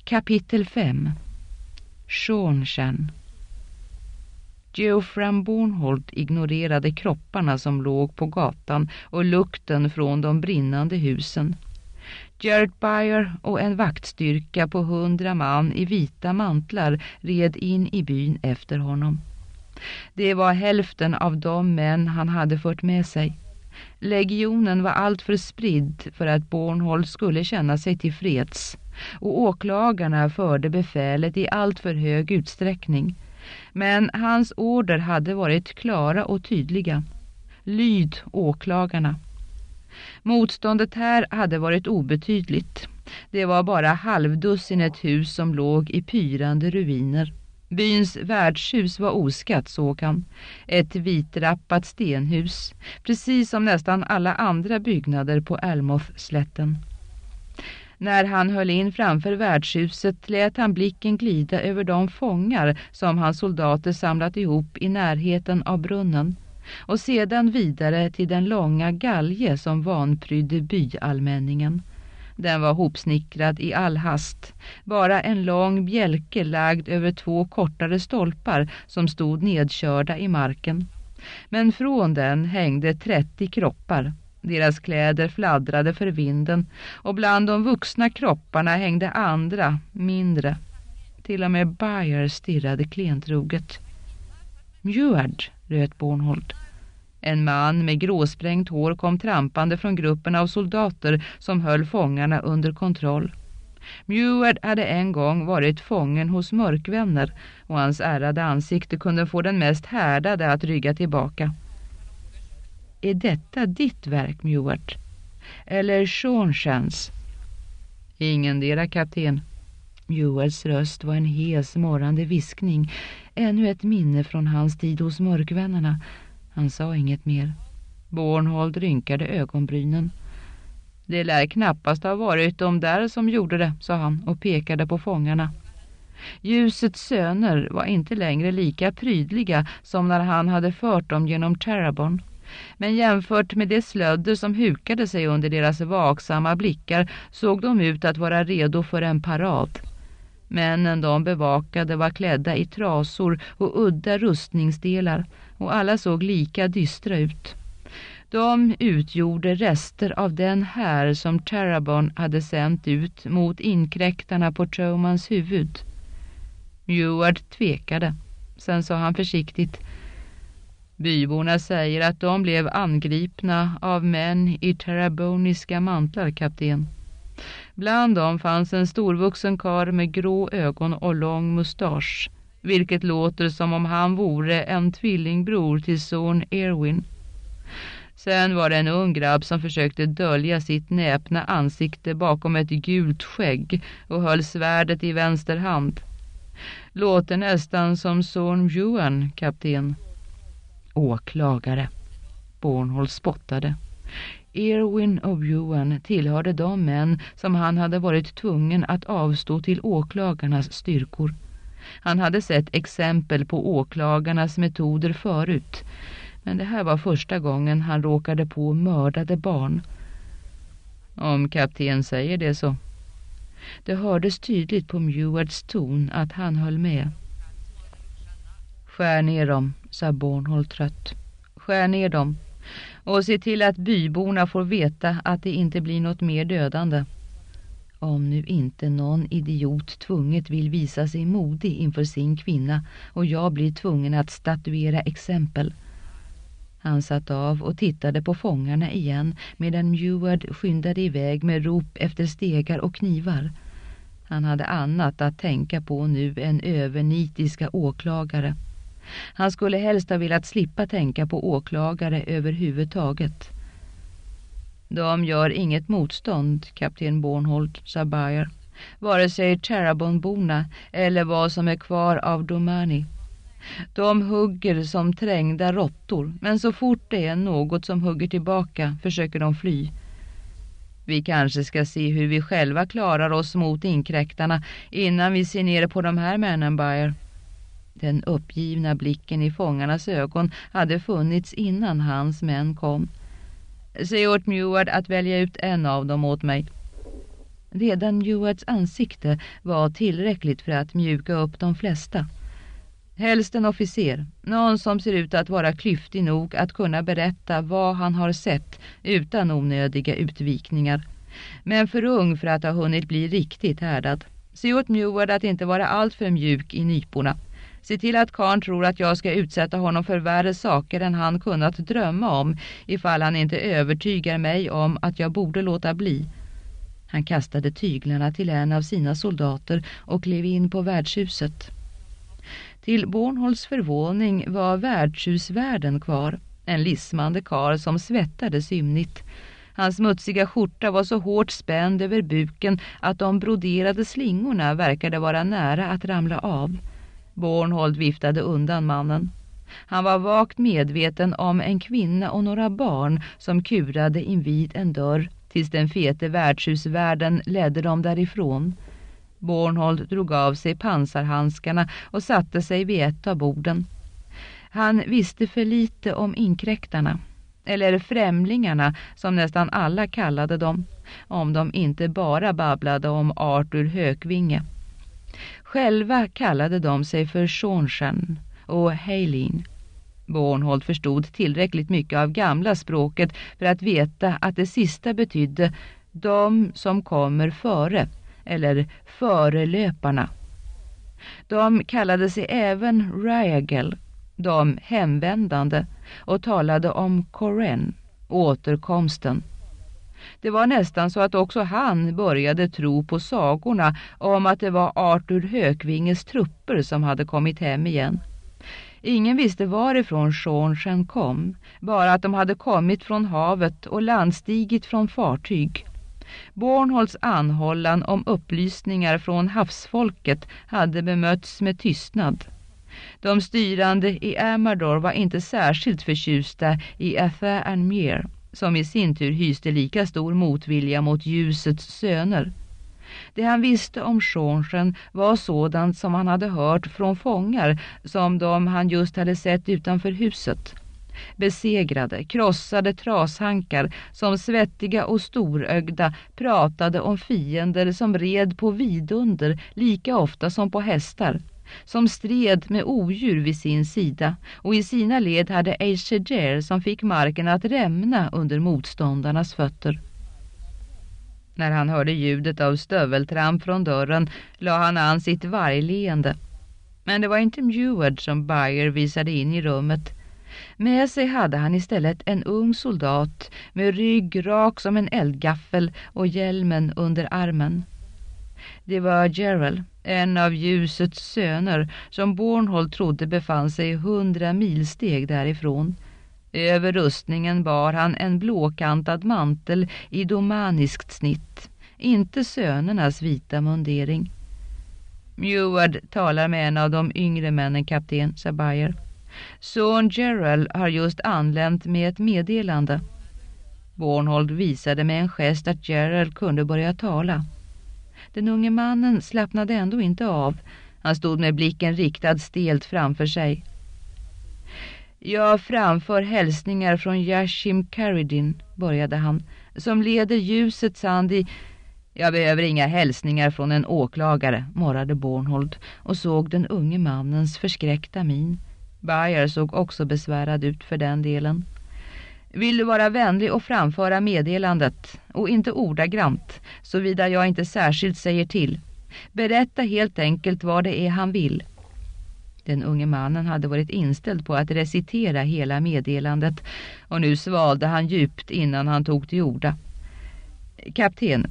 Kapitel 5. Sean. Geoffrey Bornholt ignorerade kropparna som låg på gatan och lukten från de brinnande husen. Jared Byer och en vaktstyrka på 100 man i vita mantlar red in i byn efter honom. Det var hälften av de män han hade fört med sig. Legionen var allt för spridd för att Bornholt skulle känna sig tillfreds, och åklagarna förde befälet i allt för hög utsträckning. Men hans order hade varit klara och tydliga. Lyd åklagarna. Motståndet här hade varit obetydligt. Det var bara halvdussinet hus som låg i pyrande ruiner. Byns värdshus var oskatt, såg han. Ett vitrappat stenhus, precis som nästan alla andra byggnader på Almouth-slätten. När han höll in framför värdshuset lät han blicken glida över de fångar som hans soldater samlat ihop i närheten av brunnen, och sedan vidare till den långa galge som vanprydde byallmänningen. Den var hopsnickrad i all hast, bara en lång bjälke lagd över 2 kortare stolpar som stod nedkörda i marken. Men från den hängde 30 kroppar. Deras kläder fladdrade för vinden, och bland de vuxna kropparna hängde andra, mindre. Till och med Byer stirrade klentroget. Mjuard, röt Bornholt. En man med gråsprängt hår kom trampande från gruppen av soldater som höll fångarna under kontroll. Mjuard hade en gång varit fången hos mörkvänner, och hans ärrade ansikte kunde få den mest härdade att rygga tillbaka. Är detta ditt verk, Mjuard? Eller Seans? Ingendera, kapten. Mjuards röst var en hes, morrande viskning. Ännu ett minne från hans tid hos mörkvännerna. Han sa inget mer. Bornholt rynkade ögonbrynen. Det lär knappast ha varit de där som gjorde det, sa han och pekade på fångarna. Ljusets söner var inte längre lika prydliga som när han hade fört dem genom Terrebonne. Men jämfört med det slödder som hukade sig under deras vaksamma blickar såg de ut att vara redo för en parad. Männen de bevakade var klädda i trasor och udda rustningsdelar, och alla såg lika dystra ut. De utgjorde rester av den här som Terrebonne hade sänt ut mot inkräktarna på Tromans huvud. Mjuard tvekade. Sen sa han försiktigt: Byborna säger att de blev angripna av män i terreboniska mantlar, kapten. Bland dem fanns en storvuxen karl med grå ögon och lång mustasch, vilket låter som om han vore en tvillingbror till son Erwin. Sen var det en ung grabb som försökte dölja sitt näpna ansikte bakom ett gult skägg och höll svärdet i vänster hand. Låter nästan som son Johan, kapten. Åklagare. Bornholt spottade. Erwin och Johan tillhörde de män som han hade varit tvungen att avstå till åklagarnas styrkor. Han hade sett exempel på åklagarnas metoder förut, men det här var första gången han råkade på mördade barn. Om kapten säger det så. Det hördes tydligt på Mjuards ton att han höll med. Skär ner dem, sa Bornholt trött. Skär ner dem. Och se till att byborna får veta att det inte blir något mer dödande. Om nu inte någon idiot tvunget vill visa sig modig inför sin kvinna och jag blir tvungen att statuera exempel. Han satt av och tittade på fångarna igen medan Mjuard skyndade iväg med rop efter stegar och knivar. Han hade annat att tänka på nu än övernitiska åklagare. Han skulle helst ha velat slippa tänka på åklagare överhuvudtaget. De gör inget motstånd, kapten Bornholt, sa Byer. Vare sig Terrebonneborna eller vad som är kvar av Domani. De hugger som trängda råttor, men så fort det är något som hugger tillbaka försöker de fly. Vi kanske ska se hur vi själva klarar oss mot inkräktarna innan vi ser ner på de här männen, Byer. Den uppgivna blicken i fångarnas ögon hade funnits innan hans män kom. Säg åt Mjuard att välja ut en av dem åt mig. Redan Newards ansikte var tillräckligt för att mjuka upp de flesta. Helst en officer, någon som ser ut att vara klyftig nog att kunna berätta vad han har sett utan onödiga utvikningar. Men för ung för att ha hunnit bli riktigt härdad. Se åt Neward att inte vara allt för mjuk i nyporna. Se till att Karn tror att jag ska utsätta honom för värre saker än han kunnat drömma om ifall han inte övertygar mig om att jag borde låta bli. Han kastade tyglarna till en av sina soldater och klev in på värdshuset. Till Bornholds förvåning var värdshusvärden kvar, en lismande karl som svettades ymnigt. Hans smutsiga skjorta var så hårt spänd över buken att de broderade slingorna verkade vara nära att ramla av. Bornhold viftade undan mannen. Han var vagt medveten om en kvinna och några barn som kurade invid en dörr tills den fete värdshusvärden ledde dem därifrån. Bornhold drog av sig pansarhandskarna och satte sig vid ett av borden. Han visste för lite om inkräktarna, eller främlingarna som nästan alla kallade dem, om de inte bara babblade om Arthur Hökvinge. Själva kallade de sig för Seanchan och Heilin. Bornhold förstod tillräckligt mycket av gamla språket för att veta att det sista betydde de som kommer före, eller förelöparna. De kallade sig även Ryagal, de hemvändande, och talade om Koren, återkomsten. Det var nästan så att också han började tro på sagorna om att det var Arthur Hökvinges trupper som hade kommit hem igen. Ingen visste varifrån Seanchan kom, bara att de hade kommit från havet och landstigit från fartyg. Bornholds anhållan om upplysningar från havsfolket hade bemötts med tystnad. De styrande i Amador var inte särskilt förtjusta i Atha Anmere, som i sin tur hyste lika stor motvilja mot ljusets söner. Det han visste om Seanchan var sådant som han hade hört från fångar som de han just hade sett utanför huset. Besegrade, krossade trashankar som svettiga och storögda pratade om fiender som red på vidunder lika ofta som på hästar, som stred med odjur vid sin sida, och i sina led hade Aesheger som fick marken att rämna under motståndarnas fötter. När han hörde ljudet av stöveltramp från dörren la han an sitt vargleende. Men det var inte Neward som Byer visade in i rummet. Med sig hade han istället en ung soldat med rygg rak som en eldgaffel och hjälmen under armen. Det var Gerald, en av ljusets söner, som Bornhold trodde befann sig 100 milsteg därifrån. Över rustningen bar han en blåkantad mantel i domaniskt snitt, inte sönernas vita mundering. Neward talar med en av de yngre männen, kapten, sa Byer. Son Gerald har just anlänt med ett meddelande. Bornhold visade med en gest att Gerald kunde börja tala. Den unge mannen slappnade ändå inte av. Han stod med blicken riktad stelt framför sig. Jag framför hälsningar från Yashim Caridin, började han, som leder ljusets hand i... Jag behöver inga hälsningar från en åklagare, morrade Bornhold och såg den unge mannens förskräckta min. Byer såg också besvärad ut för den delen. Vill du vara vänlig och framföra meddelandet, och inte ordagrant, såvida jag inte särskilt säger till. Berätta helt enkelt vad det är han vill. Den unge mannen hade varit inställd på att recitera hela meddelandet, och nu svalde han djupt innan han tog till orda. Kapten,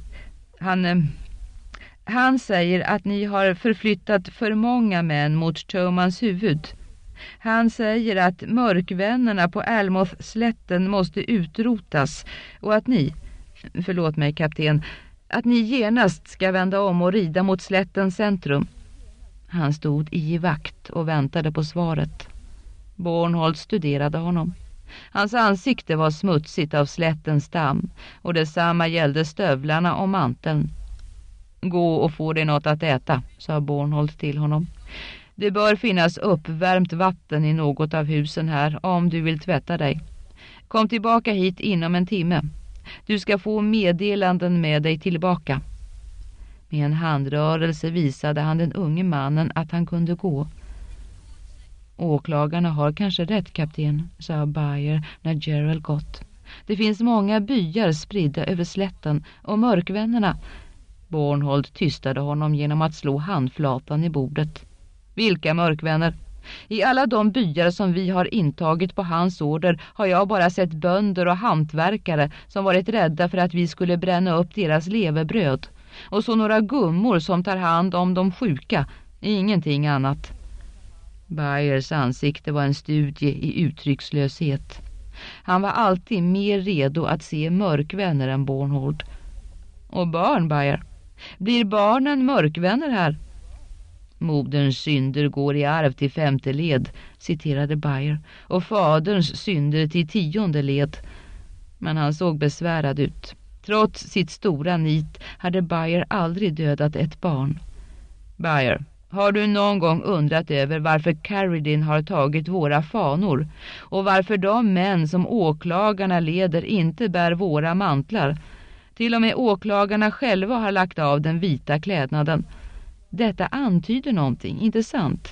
han säger att ni har förflyttat för många män mot Tomans huvud. Han säger att mörkvännerna på Almoth-slätten måste utrotas och att ni, förlåt mig kapten, att ni genast ska vända om och rida mot slättens centrum. Han stod i vakt och väntade på svaret. Bornhold studerade honom. Hans ansikte var smutsigt av slättens damm, och detsamma gällde stövlarna och manteln. Gå och få dig något att äta, sa Bornhold till honom. Det bör finnas uppvärmt vatten i något av husen här om du vill tvätta dig. Kom tillbaka hit inom en timme. Du ska få meddelanden med dig tillbaka. Med en handrörelse visade han den unge mannen att han kunde gå. Åklagarna har kanske rätt, kapten, sa Bayer när Gerald gått. Det finns många byar spridda över slätten och mörkvännerna. Bornhold tystade honom genom att slå handflatan i bordet. Vilka mörkvänner? I alla de byar som vi har intagit på hans order har jag bara sett bönder och hantverkare som varit rädda för att vi skulle bränna upp deras levebröd. Och så några gummor som tar hand om de sjuka. Ingenting annat. Bayers ansikte var en studie i uttryckslöshet. Han var alltid mer redo att se mörkvänner än Bornhold. Och barn, Bayer? Blir barnen mörkvänner här? Moderns synder går i arv till 5:e led, citerade Bayer, och faderns synder till 10:e led. Men han såg besvärad ut. Trots sitt stora nit hade Bayer aldrig dödat ett barn. Bayer, har du någon gång undrat över varför Carradine har tagit våra fanor och varför de män som åklagarna leder inte bär våra mantlar? Till och med åklagarna själva har lagt av den vita klädnaden. Detta antyder någonting, inte sant?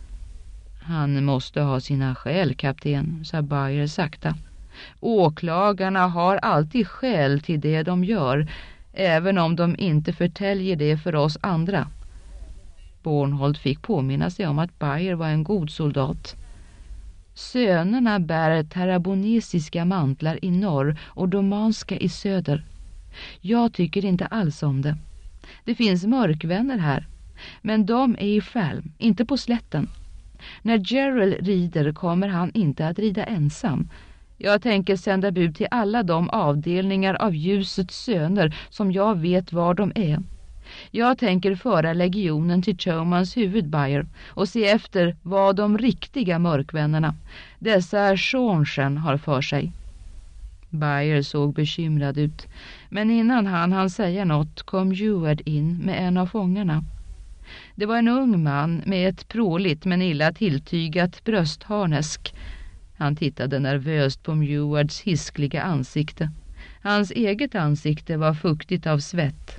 Han måste ha sina skäl, kapten, sa Bayer sakta. Åklagarna har alltid skäl till det de gör, även om de inte förtäljer det för oss andra. Bornhold fick påminna sig om att Bayer var en god soldat. Sönerna bär tarabonesiska mantlar i norr och domanska i söder. Jag tycker inte alls om det. Det finns mörkvänner här, men de är i Falm, inte på slätten. När Gerald rider kommer han inte att rida ensam. Jag tänker sända bud till alla de avdelningar av ljusets söner som jag vet var de är. Jag tänker föra legionen till Chomans huvud, Bayer, och se efter vad de riktiga mörkvännerna, dessa Schornchen, har för sig. Bayer såg bekymrad ut, men innan han säga något kom Ewart in med en av fångarna. Det var en ung man med ett pråligt men illa tilltygat bröstharnesk. Han tittade nervöst på Ewarts hiskliga ansikte. Hans eget ansikte var fuktigt av svett.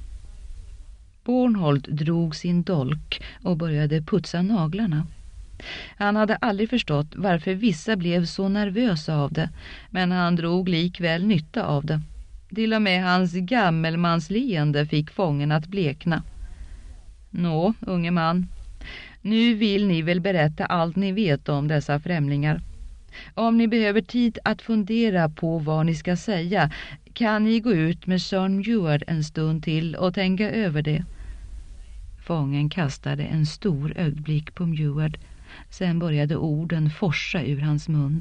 Bornhold drog sin dolk och började putsa naglarna. Han hade aldrig förstått varför vissa blev så nervösa av det, men han drog likväl nytta av det. Till och med hans gammelmansleende fick fången att blekna. Nå, unge man, nu vill ni väl berätta allt ni vet om dessa främlingar. Om ni behöver tid att fundera på vad ni ska säga, kan ni gå ut med Son Ewart en stund till och tänka över det. Fången kastade en stor ögonblick på Ewart. Sen började orden forsa ur hans mun.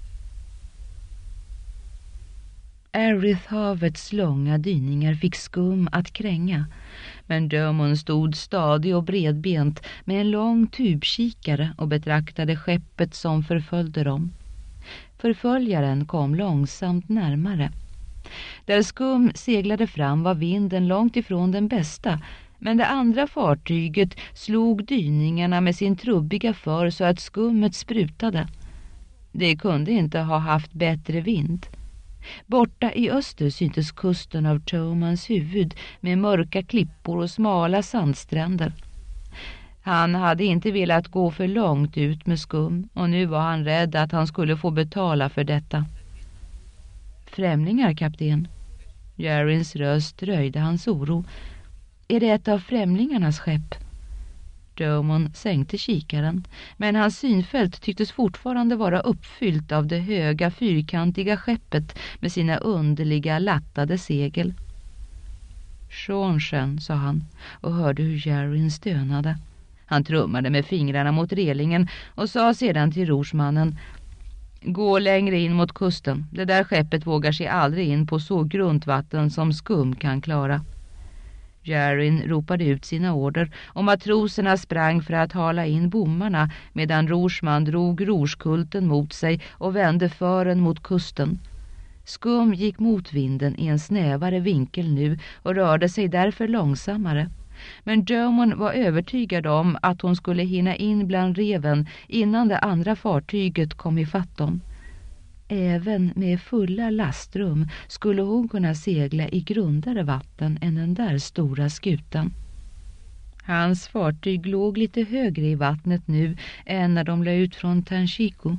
Erithhavets långa dyningar fick skum att kränga, men Dermot stod stadig och bredbent med en lång tubkikare och betraktade skeppet som förföljde dem. Förföljaren kom långsamt närmare. Där skum seglade fram var vinden långt ifrån den bästa, men det andra fartyget slog dyningarna med sin trubbiga för så att skummet sprutade. Det kunde inte ha haft bättre vind. Borta i öster syntes kusten av Chomans huvud med mörka klippor och smala sandstränder. Han hade inte velat gå för långt ut med skum och nu var han rädd att han skulle få betala för detta. Främlingar, kapten. Jarins röst röjde hans oro. Är det ett av främlingarnas skepp? Dermot sänkte kikaren, men hans synfält tycktes fortfarande vara uppfyllt av det höga fyrkantiga skeppet med sina underliga lattade segel. Schornchen, sa han och hörde hur Jarin stönade. Han trummade med fingrarna mot relingen och sa sedan till rorsmannen: gå längre in mot kusten. Det där skeppet vågar sig aldrig in på så grunt vatten som skum kan klara. Jarin ropade ut sina order och matroserna sprang för att hala in bommarna medan rorsman drog rorskulten mot sig och vände fören mot kusten. Skum gick mot vinden i en snävare vinkel nu och rörde sig därför långsammare. Men Dermot var övertygad om att hon skulle hinna in bland reven innan det andra fartyget kom ifatt dem. Även med fulla lastrum skulle hon kunna segla i grundare vatten än den där stora skutan. Hans fartyg låg lite högre i vattnet nu än när de la ut från Tanshiko.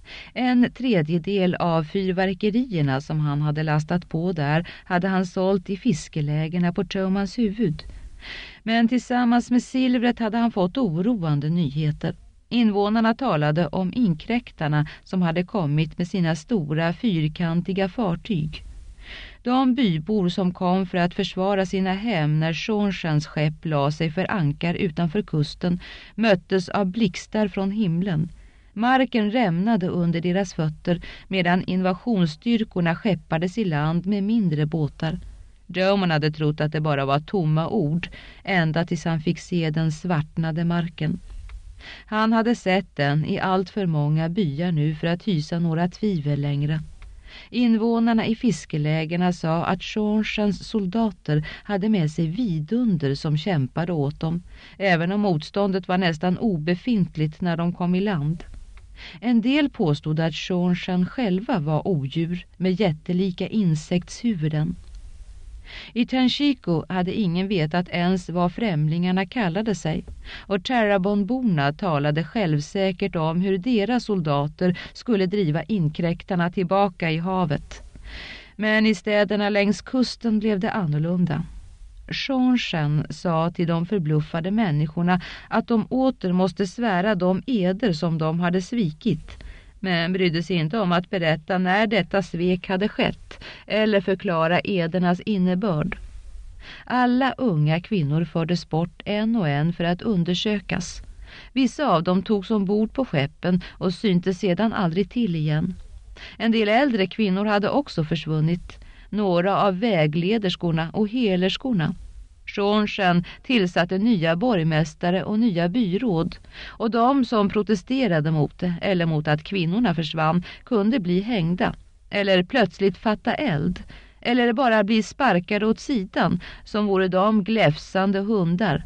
1/3 av fyrverkerierna som han hade lastat på där hade han sålt i fiskelägena på Tomans huvud. Men tillsammans med silvret hade han fått oroande nyheter. Invånarna talade om inkräktarna som hade kommit med sina stora fyrkantiga fartyg. De bybor som kom för att försvara sina hem när Seanchans skepp la sig för ankar utanför kusten möttes av blixtar från himlen. Marken rämnade under deras fötter medan invasionsstyrkorna skeppades i land med mindre båtar. Drummond hade trott att det bara var tomma ord ända tills han fick se den svartnade marken. Han hade sett den i allt för många byar nu för att hysa några tvivel längre. Invånarna i fiskelägena sa att Seanchans soldater hade med sig vidunder som kämpade åt dem, även om motståndet var nästan obefintligt när de kom i land. En del påstod att Seanchan själva var odjur med jättelika insektshuvuden. I Tanshiko hade ingen vetat ens vad främlingarna kallade sig, och Terrabonborna talade självsäkert om hur deras soldater skulle driva inkräktarna tillbaka i havet. Men i städerna längs kusten blev det annorlunda. Seanchan sa till de förbluffade människorna att de åter måste svära de eder som de hade svikit, men brydde sig inte om att berätta när detta svek hade skett eller förklara edernas innebörd. Alla unga kvinnor fördes bort en och en för att undersökas. Vissa av dem togs ombord på skeppen och syntes sedan aldrig till igen. En del äldre kvinnor hade också försvunnit, några av väglederskorna och helerskorna. Seanchan tillsatte nya borgmästare och nya byråd, och de som protesterade mot det eller mot att kvinnorna försvann kunde bli hängda eller plötsligt fatta eld eller bara bli sparkade åt sidan som vore de gläfsande hundar.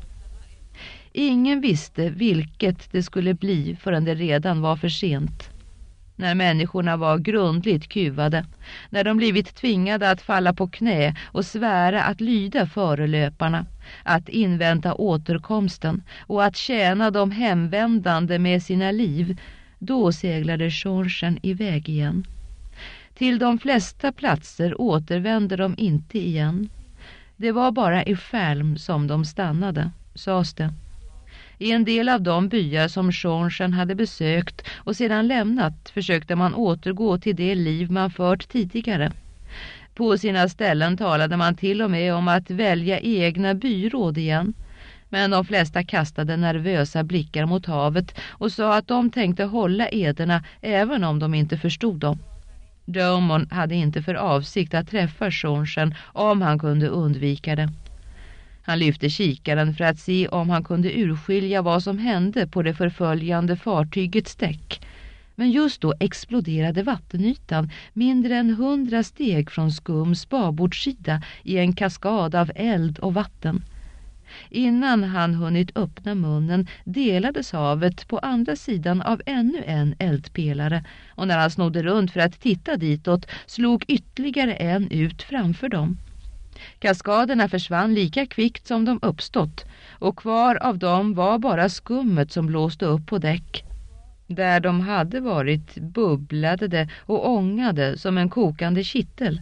Ingen visste vilket det skulle bli förrän det redan var för sent. När människorna var grundligt kuvade, när de blivit tvingade att falla på knä och svära att lyda förelöparna, att invänta återkomsten och att tjäna de hemvändande med sina liv, då seglade Seanchan iväg igen. Till de flesta platser återvände de inte igen. Det var bara i Fälm som de stannade, sades det. I en del av de byar som Seanchan hade besökt och sedan lämnat försökte man återgå till det liv man fört tidigare. På sina ställen talade man till och med om att välja egna byråd igen. Men de flesta kastade nervösa blickar mot havet och sa att de tänkte hålla ederna även om de inte förstod dem. Drummond hade inte för avsikt att träffa Seanchan om han kunde undvika det. Han lyfte kikaren för att se om han kunde urskilja vad som hände på det förföljande fartygets däck. Men just då exploderade vattenytan mindre än 100 steg från Skums babordssida i en kaskad av eld och vatten. Innan han hunnit öppna munnen delades havet på andra sidan av ännu en eldpelare, och när han snodde runt för att titta ditåt slog ytterligare en ut framför dem. Kaskaderna försvann lika kvickt som de uppstått, och kvar av dem var bara skummet som blåste upp på däck. Där de hade varit bubblade det och ångade som en kokande kittel.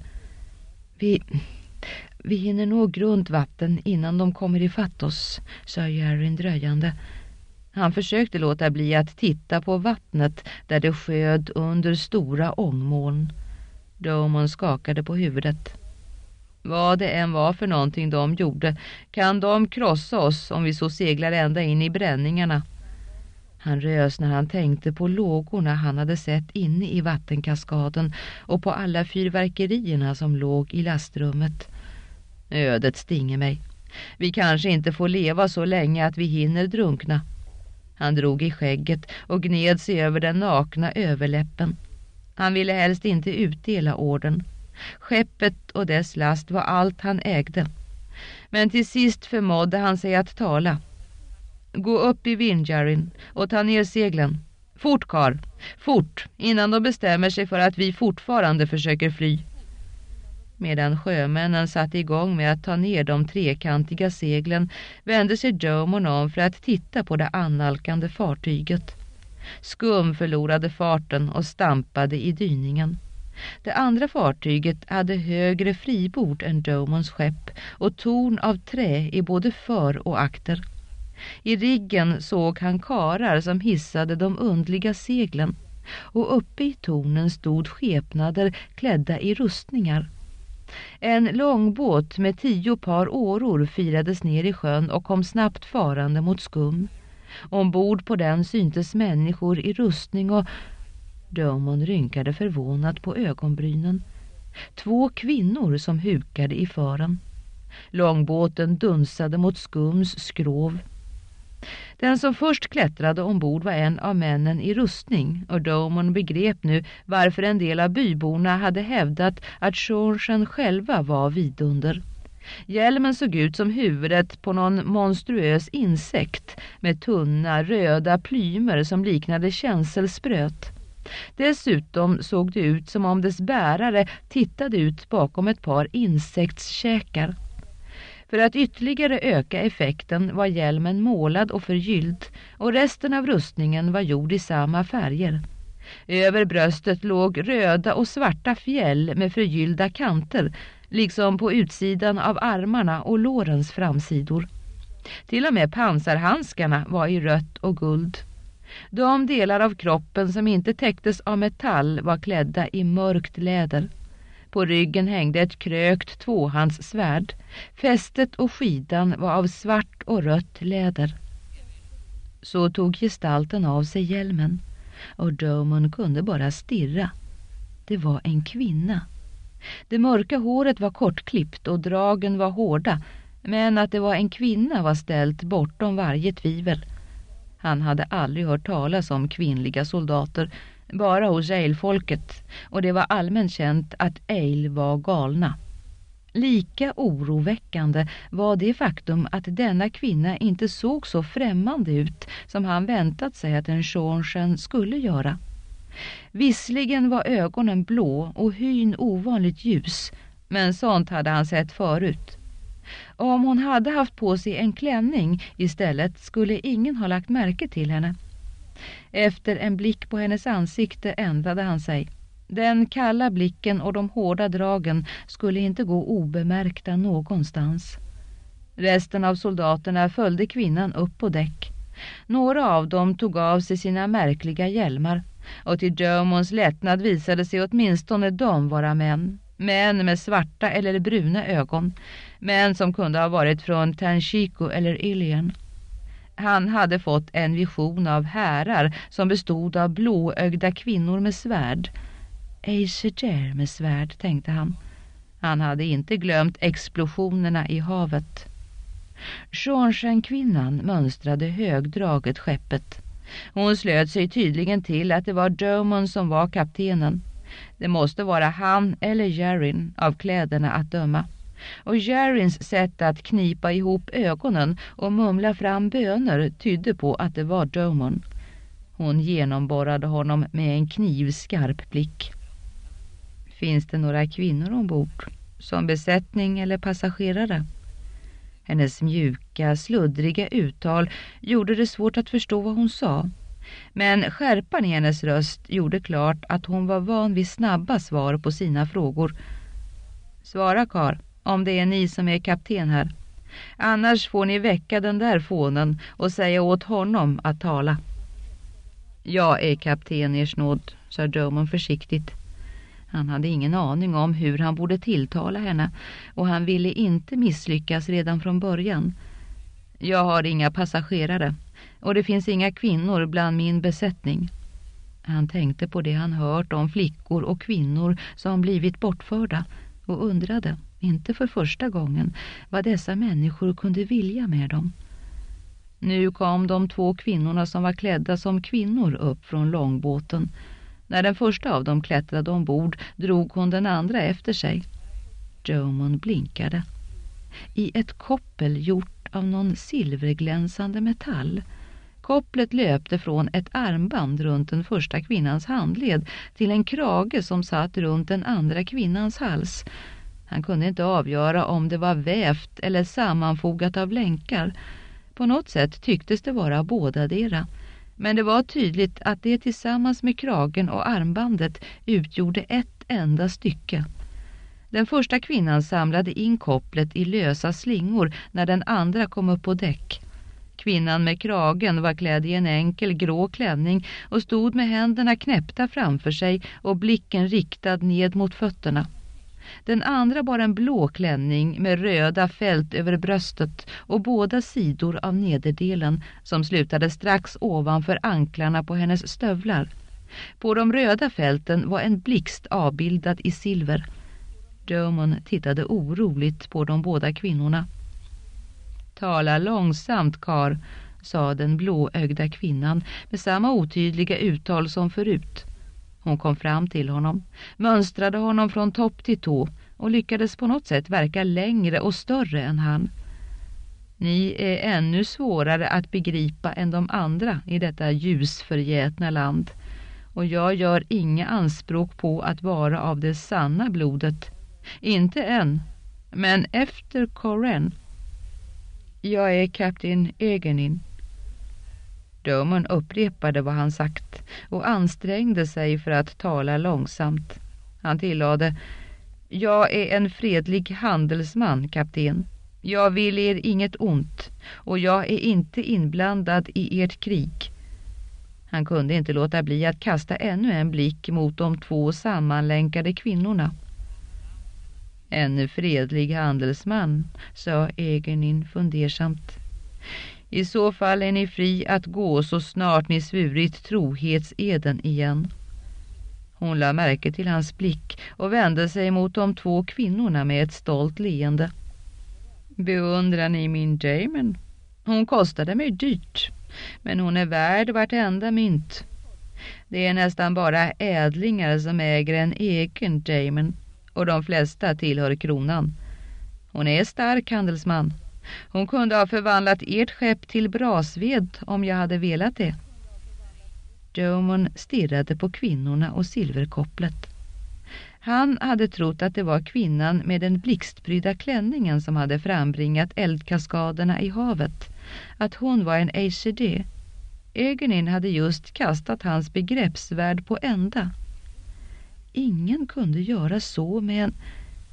Vi hinner nå grundvatten innan de kommer ifatt oss, sa Jerryn dröjande. Han försökte låta bli att titta på vattnet där det sköd under stora ångmoln. Drummond skakade på huvudet. Vad det än var för någonting de gjorde, kan de krossa oss om vi så seglar ända in i bränningarna. Han rös när han tänkte på lågorna han hade sett inne i vattenkaskaden och på alla fyrverkerierna som låg i lastrummet. Ödet stinger mig. Vi kanske inte får leva så länge att vi hinner drunkna. Han drog i skägget och gned sig över den nakna överläppen. Han ville helst inte utdela orden. Skeppet och dess last var allt han ägde. Men till sist förmådde han sig att tala. Gå upp i vind, Jerryn, och ta ner seglen. Fort, karl, fort, innan de bestämmer sig för att vi fortfarande försöker fly. Medan sjömännen satte igång med att ta ner de trekantiga seglen vände sig Drummond om för att titta på det annalkande fartyget. Skum förlorade farten och stampade i dyningen. Det andra fartyget hade högre fribord än Drummonds skepp och torn av trä i både för och akter. I riggen såg han karar som hissade de undliga seglen, och uppe i tornen stod skepnader klädda i rustningar. En långbåt med 10 par åror firades ner i sjön och kom snabbt farande mot Skum. Ombord på den syntes människor i rustning och... Drummond rynkade förvånat på ögonbrynen. 2 kvinnor som hukade i fören. Långbåten dunsade mot Skums skrov. Den som först klättrade ombord var en av männen i rustning, och Drummond begrep nu varför en del av byborna hade hävdat att Shornshan själva var vidunder. Hjälmen såg ut som huvudet på någon monstruös insekt med tunna röda plymer som liknade känselspröt. Dessutom såg det ut som om dess bärare tittade ut bakom ett par insektskäkar. För att ytterligare öka effekten var hjälmen målad och förgylld, och resten av rustningen var gjord i samma färger. Över bröstet låg röda och svarta fjäll med förgyllda kanter, liksom på utsidan av armarna och lårens framsidor. Till och med pansarhandskarna var i rött och guld. De delar av kroppen som inte täcktes av metall var klädda i mörkt läder. På ryggen hängde ett krökt tvåhandssvärd. Fästet och skidan var av svart och rött läder. Så tog gestalten av sig hjälmen, och Drummond kunde bara stirra. Det var en kvinna. Det mörka håret var kortklippt och dragen var hårda, men att det var en kvinna var ställt bortom varje tvivel. Han hade aldrig hört talas om kvinnliga soldater, bara hos Eilfolket, och det var allmänt känt att Eil var galna. Lika oroväckande var det faktum att denna kvinna inte såg så främmande ut som han väntat sig att en Shornshan skulle göra. Visserligen var ögonen blå och hyn ovanligt ljus, men sånt hade han sett förut. Om hon hade haft på sig en klänning istället skulle ingen ha lagt märke till henne. Efter en blick på hennes ansikte ändrade han sig. Den kalla blicken och de hårda dragen skulle inte gå obemärkta någonstans. Resten av soldaterna följde kvinnan upp på däck. Några av dem tog av sig sina märkliga hjälmar, och till Drummonds lättnad visade sig åtminstone de vara män. Män med svarta eller bruna ögon, män som kunde ha varit från Tanchico eller Ilian. Han hade fått en vision av härar som bestod av blåögda kvinnor med svärd. Eiseger med svärd, tänkte han. Han hade inte glömt explosionerna i havet. Shornshan-kvinnan mönstrade högdraget skeppet. Hon slöt sig tydligen till att det var Drummond som var kaptenen. Det måste vara han eller Jarin av kläderna att döma. Och Jarins sätt att knipa ihop ögonen och mumla fram böner tydde på att det var Drummond. Hon genomborrade honom med en knivskarp blick. Finns det några kvinnor ombord? Som besättning eller passagerare? Hennes mjuka, sluddriga uttal gjorde det svårt att förstå vad hon sa. Men skärpan i hennes röst gjorde klart att hon var van vid snabba svar på sina frågor. Svara, karl, om det är ni som är kapten här. Annars får ni väcka den där fånen och säga åt honom att tala. Jag är kapten, ers nåd, sa Drummond försiktigt. Han hade ingen aning om hur han borde tilltala henne, och han ville inte misslyckas redan från början. Jag har inga passagerare, och det finns inga kvinnor bland min besättning. Han tänkte på det han hört om flickor och kvinnor som blivit bortförda och undrade, inte för första gången, vad dessa människor kunde vilja med dem. Nu kom de 2 kvinnorna som var klädda som kvinnor upp från långbåten. När den första av dem klättrade ombord drog hon den andra efter sig. Drummond blinkade. I ett koppel gjort av någon silverglänsande metall Kopplet löpte från ett armband runt den första kvinnans handled till en krage som satt runt den andra kvinnans hals. Han kunde inte avgöra om det var vävt eller sammanfogat av länkar. På något sätt tycktes det vara bådadera. Men det var tydligt att det tillsammans med kragen och armbandet utgjorde ett enda stycke. Den första kvinnan samlade in kopplet i lösa slingor när den andra kom upp på däck. Kvinnan med kragen var klädd i en enkel grå klänning och stod med händerna knäppta framför sig och blicken riktad ned mot fötterna. Den andra bar en blå klänning med röda fält över bröstet och båda sidor av nederdelen som slutade strax ovanför anklarna på hennes stövlar. På de röda fälten var en blixt avbildad i silver. Drummond tittade oroligt på de båda kvinnorna. "Tala långsamt, kar", sa den blåögda kvinnan med samma otydliga uttal som förut. Hon kom fram till honom, mönstrade honom från topp till tå och lyckades på något sätt verka längre och större än han. "Ni är ännu svårare att begripa än de andra i detta ljusförgätna land, och jag gör inga anspråk på att vara av det sanna blodet. Inte än, men efter Coren. Jag är kapten Egenin." Drummond upprepade vad han sagt och ansträngde sig för att tala långsamt. Han tillade: "Jag är en fredlig handelsman, kapten. Jag vill er inget ont, och jag är inte inblandad i ert krig." Han kunde inte låta bli att kasta ännu en blick mot de två sammanlänkade kvinnorna. "En fredlig handelsman", sa Egenin fundersamt. "I så fall är ni fri att gå så snart ni svurit trohetseden igen." Hon la märke till hans blick och vände sig mot de två kvinnorna med ett stolt leende. "Beundrar ni min Damon? Hon kostade mig dyrt, men hon är värd vartenda mynt. Det är nästan bara ädlingar som äger en egen Damon, och de flesta tillhör kronan. Hon är stark handelsman. Hon kunde ha förvandlat ert skepp till brasved om jag hade velat det." Drummond stirrade på kvinnorna och silverkopplet. Han hade trott att det var kvinnan med den blixtprydda klänningen som hade frambringat eldkaskaderna i havet, att hon var en ACD. Egenin hade just kastat hans begreppsvärld på ända. Ingen kunde göra så med en...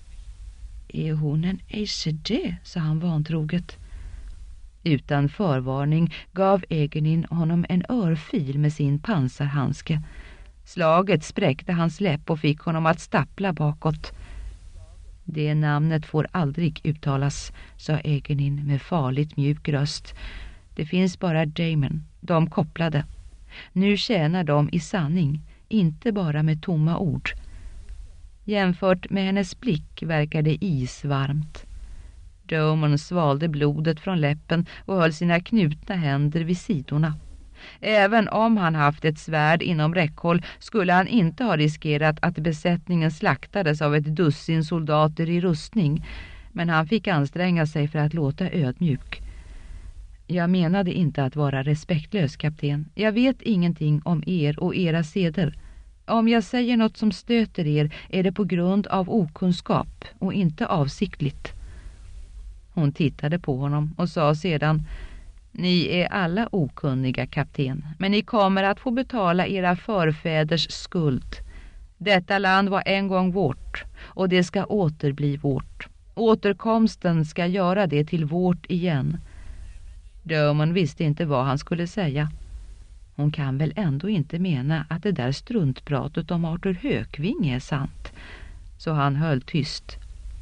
"Är hon en ACD?" sa han vantroget. Utan förvarning gav Egenin honom en örfil med sin pansarhandske. Slaget spräckte hans läpp och fick honom att stappla bakåt. "Det namnet får aldrig uttalas", sa Egenin med farligt mjuk röst. "Det finns bara Damon, de kopplade. Nu tjänar de i sanning, inte bara med tomma ord." Jämfört med hennes blick verkade isvarmt. Drummond svalde blodet från läppen och höll sina knutna händer vid sidorna. Även om han haft ett svärd inom räckhåll skulle han inte ha riskerat att besättningen slaktades av ett dussin soldater i rustning, men han fick anstränga sig för att låta ödmjuk. "Jag menade inte att vara respektlös, kapten. Jag vet ingenting om er och era seder. Om jag säger något som stöter er är det på grund av okunskap och inte avsiktligt." Hon tittade på honom och sa sedan: "Ni är alla okunniga, kapten, men ni kommer att få betala era förfäders skuld. Detta land var en gång vårt, och det ska återbli vårt. Återkomsten ska göra det till vårt igen." Drummond visste inte vad han skulle säga. Hon kan väl ändå inte mena att det där struntpratet om Arthur Hökving är sant. Så han höll tyst.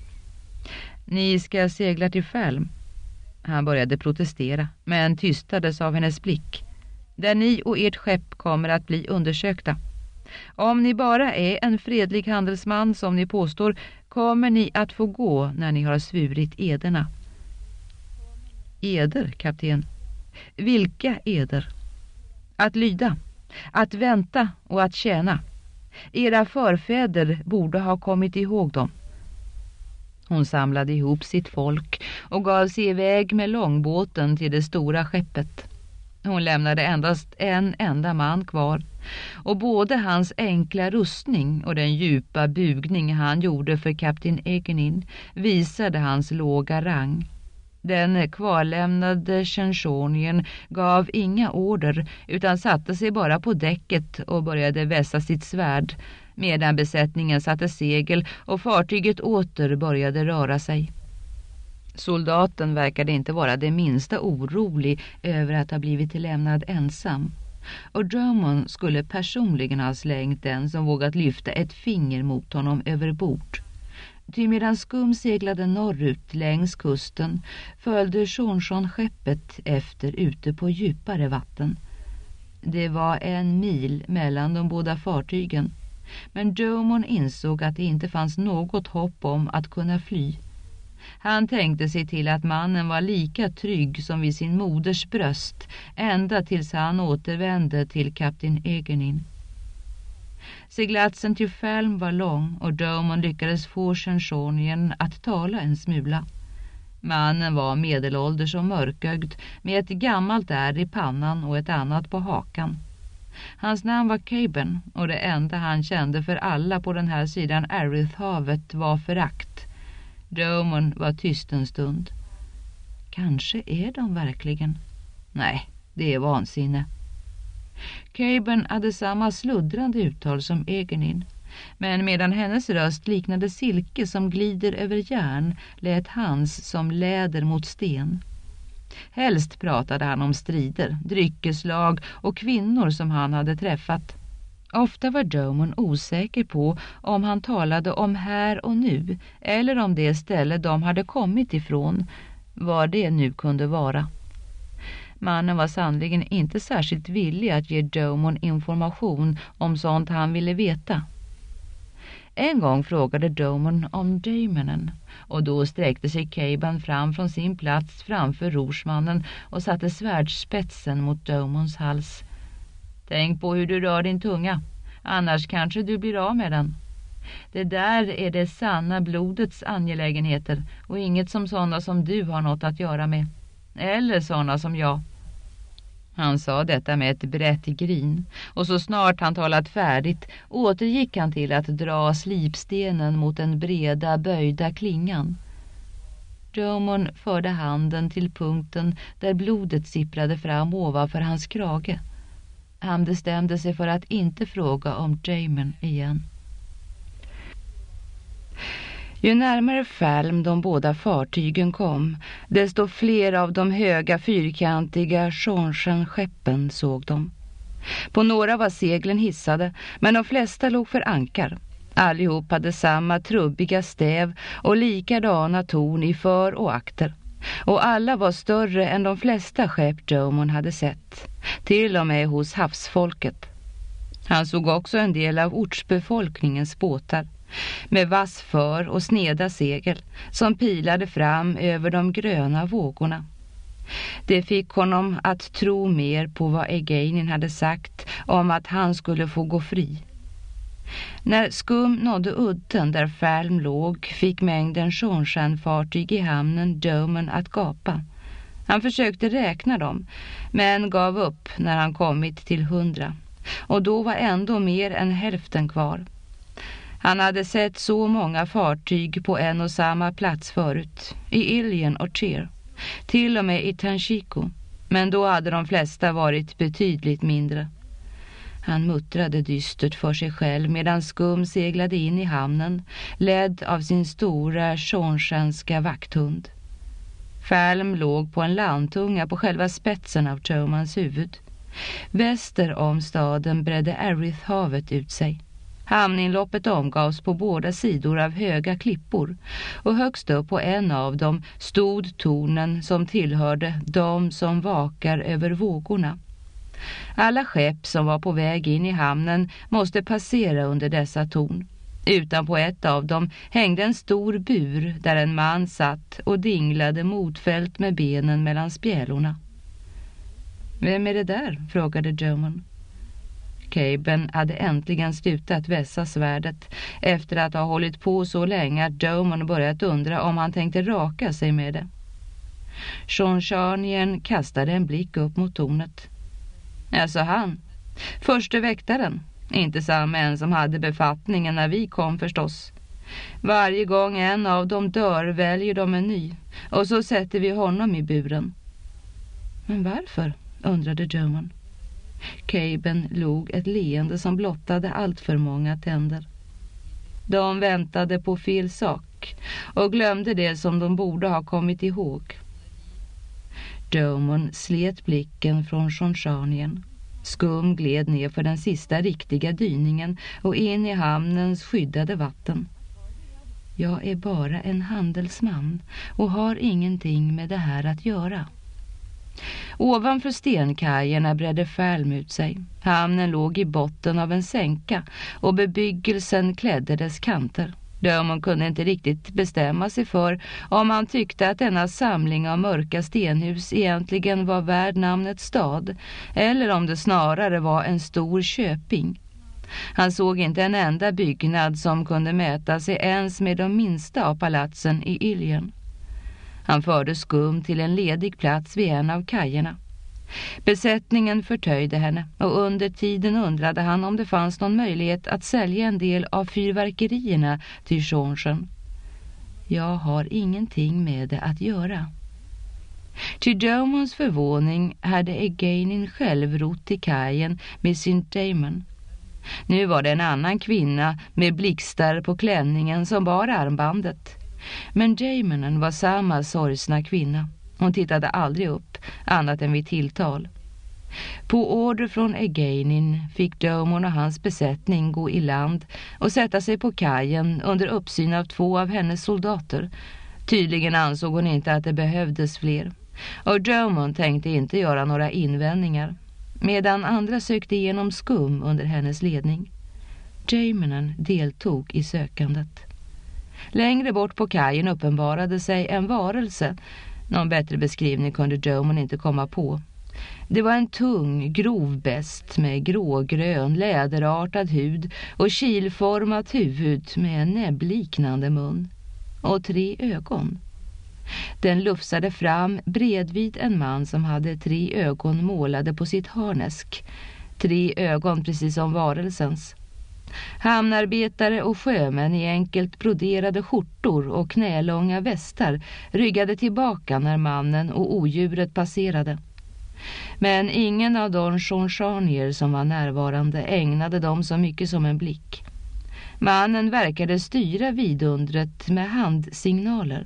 "Ni ska segla till Fälm." Han började protestera, men tystades av hennes blick. "Där ni och ert skepp kommer att bli undersökta. Om ni bara är en fredlig handelsman som ni påstår, kommer ni att få gå när ni har svurit ederna." "Eder, kapten? Vilka eder?" "Att lyda, att vänta och att tjäna. Era förfäder borde ha kommit ihåg dem." Hon samlade ihop sitt folk och gav sig iväg med långbåten till det stora skeppet. Hon lämnade endast en enda man kvar, och både hans enkla rustning och den djupa bugning han gjorde för kapten Egenin visade hans låga rang. Den kvarlämnade Chanchonien gav inga order utan satte sig bara på däcket och började vässa sitt svärd, medan besättningen satte segel och fartyget åter började röra sig. Soldaten verkade inte vara det minsta orolig över att ha blivit lämnad ensam, och Drummond skulle personligen ha slängt den som vågat lyfta ett finger mot honom över bord. Ty medan Skum seglade norrut längs kusten följde Chanchon-skeppet efter ute på djupare vatten. Det var 1 mil mellan de båda fartygen, men Drummond insåg att det inte fanns något hopp om att kunna fly. Han tänkte sig till att mannen var lika trygg som vid sin moders bröst ända tills han återvände till kapten Egenin. Seglatsen till Falm var lång och Drummond lyckades få Chanchonien att tala en smula. Mannen var medelålders och mörkögd med ett gammalt ärr i pannan och ett annat på hakan. Hans namn var Caben och det enda han kände för alla på den här sidan Arith-havet var förakt. Drummond var tyst en stund. Kanske är de verkligen? Nej, det är vansinne. Caben hade samma sluddrande uttal som Egenin, men medan hennes röst liknade silke som glider över järn lät hans som läder mot sten. Helst pratade han om strider, dryckeslag och kvinnor som han hade träffat. Ofta var Drummond osäker på om han talade om här och nu eller om det ställe de hade kommit ifrån, vad det nu kunde vara. Mannen var sannoliken inte särskilt villig att ge Drummond information om sånt han ville veta. En gång frågade Drummond om Damonen, och då sträckte sig Caben fram från sin plats framför rorsmannen och satte svärdspetsen mot Drummonds hals. Tänk på hur du rör din tunga, annars kanske du blir av med den. Det där är det sanna blodets angelägenheter och inget som sådana som du har något att göra med. Eller sådana som jag. Han sa detta med ett brett grin, och så snart han talat färdigt återgick han till att dra slipstenen mot den breda böjda klingan. Drummond förde handen till punkten där blodet sipprade fram ovanför hans krage. Han bestämde sig för att inte fråga om Damon igen. Ju närmare Falm de båda fartygen kom, desto fler av de höga fyrkantiga Chanchon-skeppen såg de. På några var seglen hissade, men de flesta låg för ankar. Allihop hade samma trubbiga stäv och likadana torn i för och akter. Och alla var större än de flesta skepp Drummond hade sett, till och med hos havsfolket. Han såg också en del av ortsbefolkningens båtar, med vass för och sneda segel som pilade fram över de gröna vågorna. Det fick honom att tro mer på vad Egenin hade sagt om att han skulle få gå fri. När Skum nådde udden där Falm låg fick mängden Chanchon-fartyg i hamnen Drummond att gapa. Han försökte räkna dem, men gav upp när han kommit till 100, och då var ändå mer än hälften kvar. Han hade sett så många fartyg på en och samma plats förut, i Ilion och Tyr, till och med i Tanshiko, men då hade de flesta varit betydligt mindre. Han muttrade dystert för sig själv medan Skum seglade in i hamnen, ledd av sin stora Chanchonska vakthund. Falm låg på en landtunga på själva spetsen av Drummonds huvud. Väster om staden bredde Arith-havet ut sig. Hamninloppet omgavs på båda sidor av höga klippor, och högst upp på en av dem stod tornen som tillhörde de som vakar över vågorna. Alla skepp som var på väg in i hamnen måste passera under dessa torn. Utanpå ett av dem hängde en stor bur där en man satt och dinglade motfällt med benen mellan spjälorna. Vem är det där? Frågade Drummond. Caben hade äntligen slutat vässa svärdet efter att ha hållit på så länge att Drummond börjat undra om han tänkte raka sig med det. Chanchonien kastade en blick upp mot tornet. Alltså han. Förste väktaren. Inte samma en som hade befattningen när vi kom förstås. Varje gång en av dem dör väljer de en ny. Och så sätter vi honom i buren. Men varför? Undrade Drummond. Caben log ett leende som blottade allt för många tänder. De väntade på fel sak och glömde det som de borde ha kommit ihåg. Drummond slet blicken från Shoshonien. Skum gled ner för den sista riktiga dyningen och in i hamnens skyddade vatten. Jag är bara en handelsman och har ingenting med det här att göra. Ovanför stenkajerna bredde Färlm ut sig. Hamnen låg i botten av en sänka och bebyggelsen klädde dess kanter. Drummond kunde inte riktigt bestämma sig för om han tyckte att denna samling av mörka stenhus egentligen var värd namnet stad eller om det snarare var en stor köping. Han såg inte en enda byggnad som kunde mäta sig ens med de minsta av palatsen i Ilion. Han förde Skum till en ledig plats vid en av kajerna. Besättningen förtöjde henne och under tiden undrade han om det fanns någon möjlighet att sälja en del av fyrverkerierna till Shonshan. Jag har ingenting med det att göra. Till Drumonds förvåning hade Egainin själv rott till kajen med sin Damon. Nu var det en annan kvinna med blixtar på klänningen som bar armbandet. Men Damonen var samma sorgsna kvinna. Hon tittade aldrig upp, annat än vid tilltal. På order från Egainin fick Drummond och hans besättning gå i land och sätta sig på kajen under uppsyn av 2 av hennes soldater. Tydligen ansåg hon inte att det behövdes fler. Och Drummond tänkte inte göra några invändningar, medan andra sökte igenom Skum under hennes ledning. Damonen deltog i sökandet. Längre bort på kajen uppenbarade sig en varelse. Någon bättre beskrivning kunde Drummond inte komma på. Det var en tung, grov best med grågrön, läderartad hud och kilformat huvud med en näbbliknande mun. Och 3 ögon. Den lufsade fram bredvid en man som hade 3 ögon målade på sitt harnesk. 3 ögon precis som varelsens. Hamnarbetare och sjömän i enkelt broderade skjortor och knälånga västar ryggade tillbaka när mannen och odjuret passerade. Men ingen av de Shonshanier som var närvarande ägnade dem så mycket som en blick. Mannen verkade styra vidundret med handsignaler.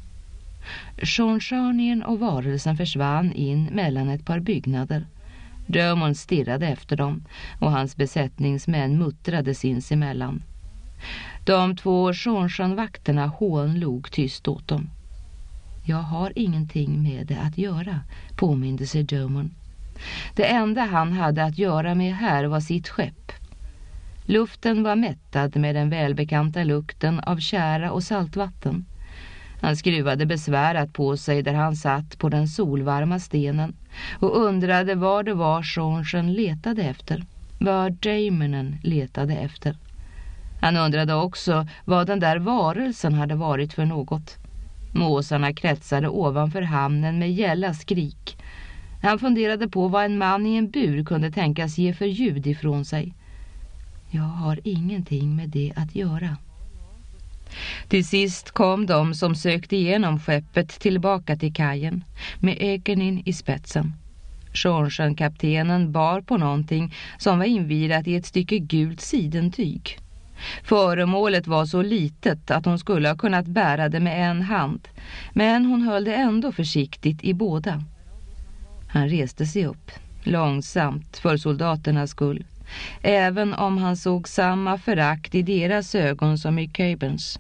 Shonshanien och varelsen försvann in mellan ett par byggnader. Drummond stirrade efter dem och hans besättningsmän muttrade sinsemellan. De 2 Shonshan-vakterna hånlog tyst åt dem. Jag har ingenting med det att göra, påminde sig Drummond. Det enda han hade att göra med här var sitt skepp. Luften var mättad med den välbekanta lukten av tjära och saltvatten. Han skruvade besvärat på sig där han satt på den solvarma stenen och undrade vad det var Shonshan letade efter, vad Damonen letade efter. Han undrade också vad den där varelsen hade varit för något. Måsarna kretsade ovanför hamnen med gälla skrik. Han funderade på vad en man i en bur kunde tänkas ge för ljud ifrån sig. Jag har ingenting med det att göra. Till sist kom de som sökte igenom skeppet tillbaka till kajen med Egainin i spetsen. Shonshan-kaptenen bar på någonting som var invirat i ett stycke gult sidentyg. Föremålet var så litet att hon skulle ha kunnat bära det med en hand, men hon höll det ändå försiktigt i båda. Han reste sig upp, långsamt för soldaternas skull, även om han såg samma förakt i deras ögon som i Cabens.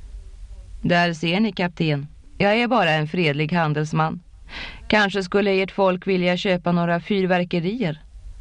Där ser ni, kapten. Jag är bara en fredlig handelsman. Kanske skulle ert folk vilja köpa några fyrverkerier.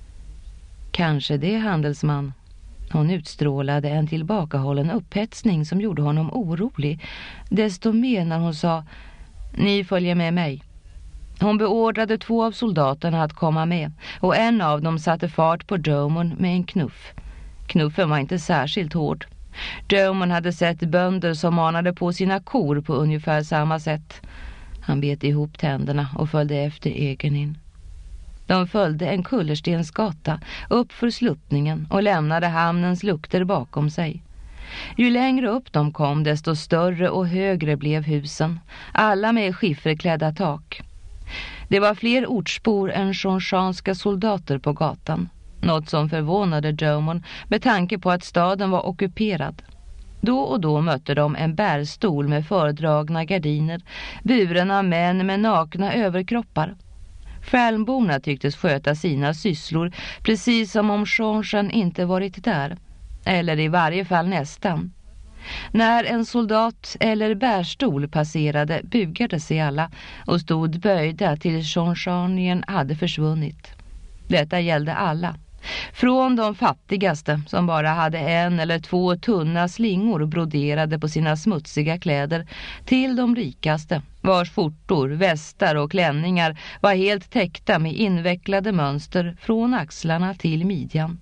Kanske det, handelsman. Hon utstrålade en tillbakahållen upphetsning som gjorde honom orolig. Desto mer när hon sa, ni följer med mig. Hon beordrade 2 av soldaterna att komma med och en av dem satte fart på Drummond med en knuff. Knuffen var inte särskilt hård. Drummond hade sett bönder som manade på sina kor på ungefär samma sätt. Han bet ihop tänderna och följde efter Egainin. De följde en kullerstensgata upp för sluttningen och lämnade hamnens lukter bakom sig. Ju längre upp de kom, desto större och högre blev husen, alla med skifferklädda tak. Det var fler ortsbor än chanska soldater på gatan, något som förvånade Drummond med tanke på att staden var ockuperad. Då och då mötte de en bärstol med fördragna gardiner, buren av män med nakna överkroppar. Färnborna tycktes sköta sina sysslor precis som om chansen inte varit där, eller i varje fall nästan. När en soldat eller bärstol passerade bugade sig alla och stod böjda tills chansanien hade försvunnit. Detta gällde alla. Från de fattigaste som bara hade 1 eller 2 tunna slingor broderade på sina smutsiga kläder till de rikaste vars skjortor, västar och klänningar var helt täckta med invecklade mönster från axlarna till midjan.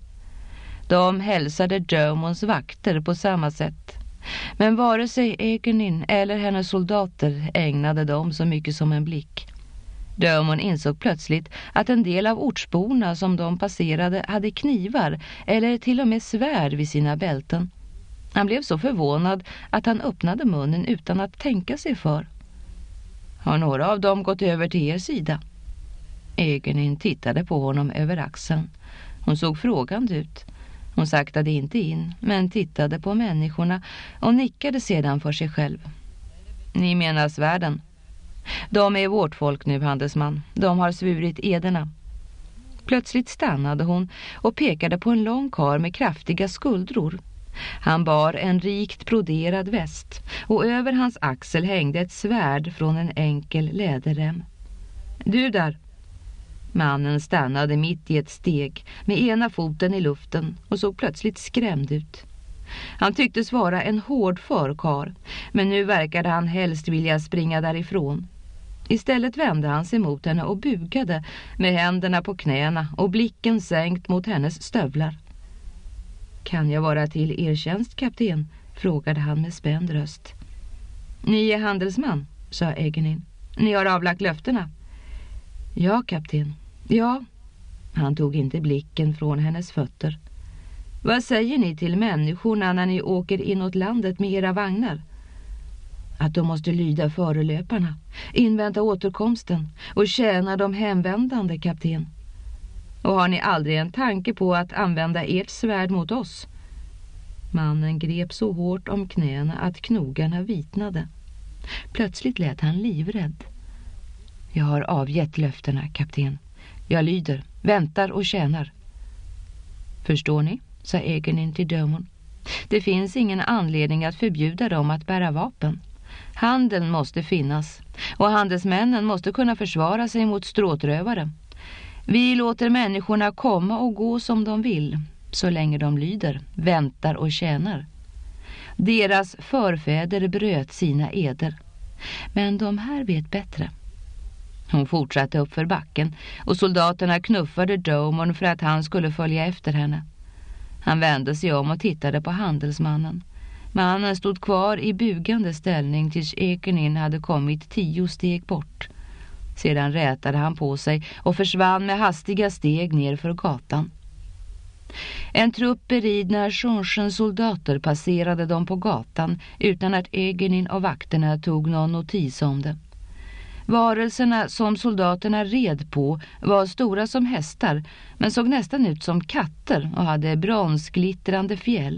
De hälsade Drummonds vakter på samma sätt. Men vare sig Egenin eller hennes soldater ägnade dem så mycket som en blick. Drummond insåg plötsligt att en del av ortsborna som de passerade hade knivar eller till och med svärd vid sina bälten. Han blev så förvånad att han öppnade munnen utan att tänka sig för. Har några av dem gått över till er sida? Egenin tittade på honom över axeln. Hon såg frågande ut. Hon saktade inte in, men tittade på människorna och nickade sedan för sig själv. Ni menar svärden? De är vårt folk nu, handelsman. De har svurit ederna. Plötsligt stannade hon och pekade på en lång karl med kraftiga skuldror. Han bar en rikt broderad väst och över hans axel hängde ett svärd från en enkel läderrem. Du där! Mannen stannade mitt i ett steg med ena foten i luften och såg plötsligt skrämd ut. Han tycktes vara en hårdför karl, men nu verkade han helst vilja springa därifrån. Istället vände han sig mot henne och bugade med händerna på knäna och blicken sänkt mot hennes stövlar. Kan jag vara till er tjänst, kapten? Frågade han med spänd röst. Ni är handelsman, sa Egenin. Ni har avlagt löftena. Ja, kapten. Ja. Han tog inte blicken från hennes fötter. Vad säger ni till människorna när ni åker inåt landet med era vagnar? Att de måste lyda förelöparna, invänta återkomsten och tjäna de hemvändande, kapten. Och har ni aldrig en tanke på att använda ert svärd mot oss? Mannen grep så hårt om knäna att knogarna vitnade. Plötsligt lät han livrädd. Jag har avgett löftena, kapten. Jag lyder, väntar och tjänar. Förstår ni? Sa Egenin till Drummond. Det finns ingen anledning att förbjuda dem att bära vapen. Handeln måste finnas och handelsmännen måste kunna försvara sig mot stråtrövare. Vi låter människorna komma och gå som de vill så länge de lyder, väntar och tjänar. Deras förfäder bröt sina eder, men de här vet bättre. Hon fortsatte upp för backen och soldaterna knuffade Drummond för att han skulle följa efter henne. Han vände sig om och tittade på handelsmannen. Mannen stod kvar i bugande ställning tills Egenin hade kommit 10 steg bort. Sedan rätade han på sig och försvann med hastiga steg ner för gatan. En trupp beridna chansens soldater passerade dem på gatan utan att Egenin och vakterna tog någon notis om det. Varelserna som soldaterna red på var stora som hästar men såg nästan ut som katter och hade bronsglittrande fjäll.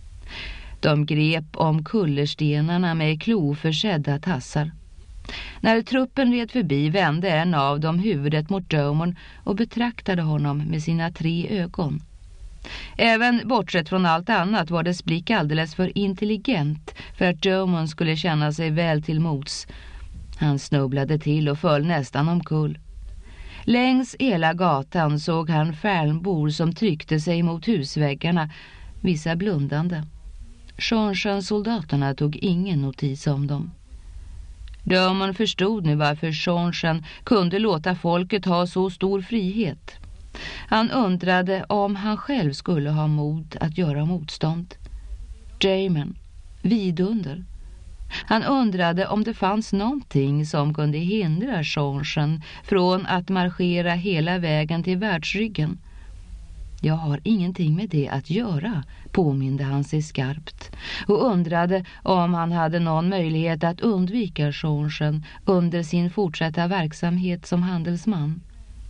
De grep om kullerstenarna med kloförsedda tassar. När truppen red förbi vände en av dem huvudet mot Drummond och betraktade honom med sina 3 ögon. Även bortsett från allt annat var dess blick alldeles för intelligent för att Drummond skulle känna sig väl till mods. Han snubblade till och föll nästan omkull. Längs hela gatan såg han färnbor som tryckte sig mot husväggarna, vissa blundande. Chansens soldaterna tog ingen notis om dem. Drummond förstod nu varför Chansen kunde låta folket ha så stor frihet. Han undrade om han själv skulle ha mod att göra motstånd. Jamen, vidunder. Han undrade om det fanns någonting som kunde hindra Sean från att marschera hela vägen till världsryggen. Jag har ingenting med det att göra, påminde han sig skarpt och undrade om han hade någon möjlighet att undvika Sean under sin fortsatta verksamhet som handelsman.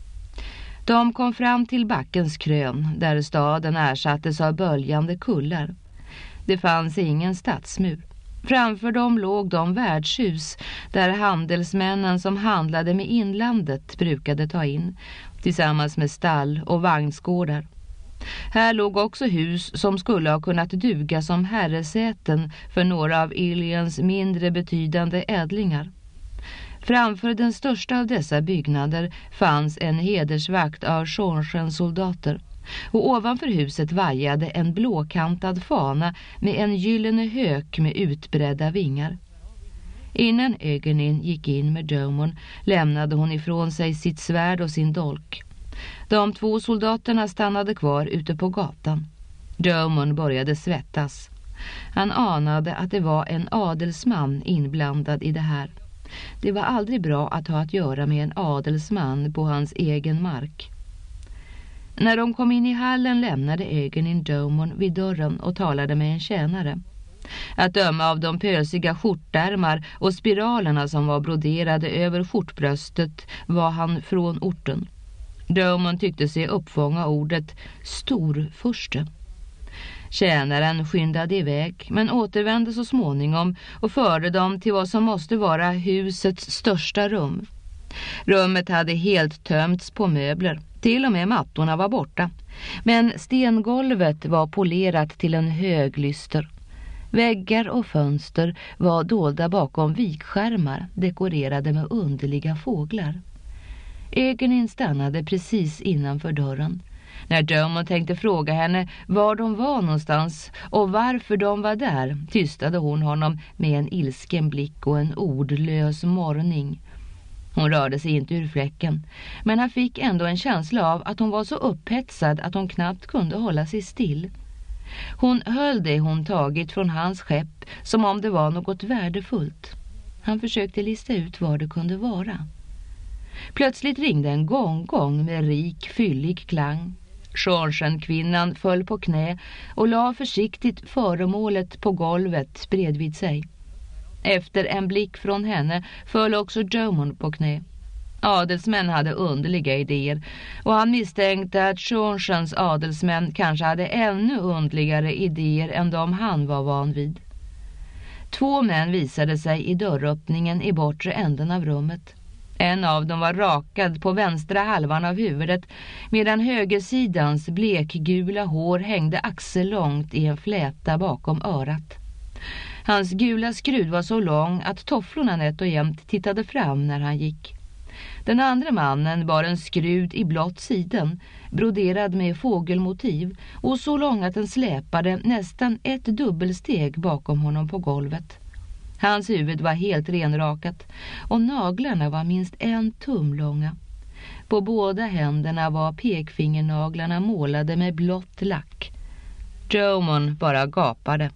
De kom fram till backens krön där staden ersattes av böljande kullar. Det fanns ingen stadsmur. Framför dem låg de värdshus där handelsmännen som handlade med inlandet brukade ta in, tillsammans med stall och vagnsgårdar. Här låg också hus som skulle ha kunnat duga som herresäten för några av Iliens mindre betydande ädlingar. Framför den största av dessa byggnader fanns en hedersvakt av Seans soldater, och ovanför huset vajade en blåkantad fana med en gyllene hök med utbredda vingar. Innan Egenin gick in med Domon lämnade hon ifrån sig sitt svärd och sin dolk. De 2 soldaterna stannade kvar ute på gatan. Domon började svettas. Han anade att det var en adelsman inblandad i det här. Det var aldrig bra att ha att göra med en adelsman på hans egen mark. När de kom in i hallen lämnade Egenin Domon vid dörren och talade med en tjänare. Att döma av de pösiga skjortärmar och spiralerna som var broderade över skjortbröstet var han från orten. Domon tyckte sig uppfånga ordet storfurste. Tjänaren skyndade iväg men återvände så småningom och förde dem till vad som måste vara husets största rum. Rummet hade helt tömts på möbler. Till och med mattorna var borta. Men stengolvet var polerat till en hög lyster. Väggar och fönster var dolda bakom vikskärmar dekorerade med underliga fåglar. Egenin stannade precis innanför dörren. När Domon tänkte fråga henne var de var någonstans och varför de var där, tystade hon honom med en ilsken blick och en ordlös morrning. Hon rörde sig inte ur fläcken, men han fick ändå en känsla av att hon var så upphetsad att hon knappt kunde hålla sig still. Hon höll det hon tagit från hans skepp som om det var något värdefullt. Han försökte lista ut vad det kunde vara. Plötsligt ringde en gongong med rik, fyllig klang. Sean-kvinnan föll på knä och la försiktigt föremålet på golvet bredvid sig. Efter en blick från henne föll också Domon på knä. Adelsmän hade underliga idéer och han misstänkte att Seans adelsmän kanske hade ännu underligare idéer än de han var van vid. 2 män visade sig i dörröppningen i bortre änden av rummet. En av dem var rakad på vänstra halvan av huvudet medan högersidans blekgula hår hängde axellångt i en fläta bakom örat. Hans gula skrud var så lång att tofflorna nätt och jämt tittade fram när han gick. Den andra mannen bar en skrud i blått siden, broderad med fågelmotiv och så lång att den släpade nästan ett dubbelsteg bakom honom på golvet. Hans huvud var helt renrakat och naglarna var minst 1 tum långa. På båda händerna var pekfingernaglarna målade med blått lack. Domon bara gapade.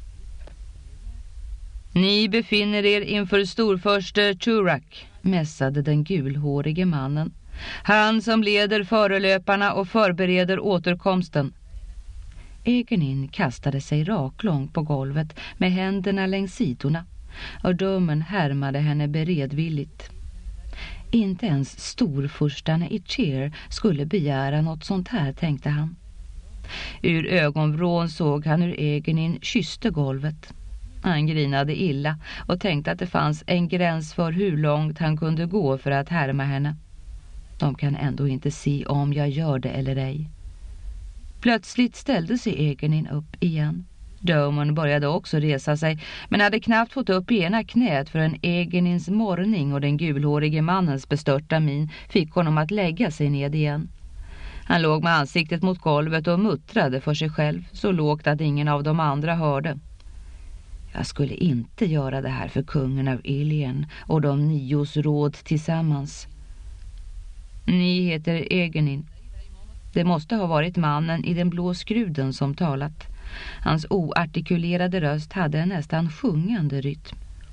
Ni befinner er inför storförste Turak, mässade den gulhårige mannen. Han som leder förelöparna och förbereder återkomsten. Egenin kastade sig raklång på golvet med händerna längs sidorna och Domon härmade henne beredvilligt. Inte ens storfurstarna i Cheer skulle begära något sånt här, tänkte han. Ur ögonvrån såg han hur Egenin kysste golvet. Han grinade illa och tänkte att det fanns en gräns för hur långt han kunde gå för att härma henne. De kan ändå inte se om jag gör det eller ej. Plötsligt ställde sig Egenin upp igen. Domon började också resa sig, men hade knappt fått upp ena knät för en Egenins morrning och den gulhårige mannens bestörta min fick honom att lägga sig ned igen. Han låg med ansiktet mot golvet och muttrade för sig själv, så lågt att ingen av de andra hörde. Jag skulle inte göra det här för kungen av Ilien och de 9:s råd tillsammans. Ni heter Egenin. Det måste ha varit mannen i den blå skruden som talat. Hans oartikulerade röst hade en nästan sjungande rytm.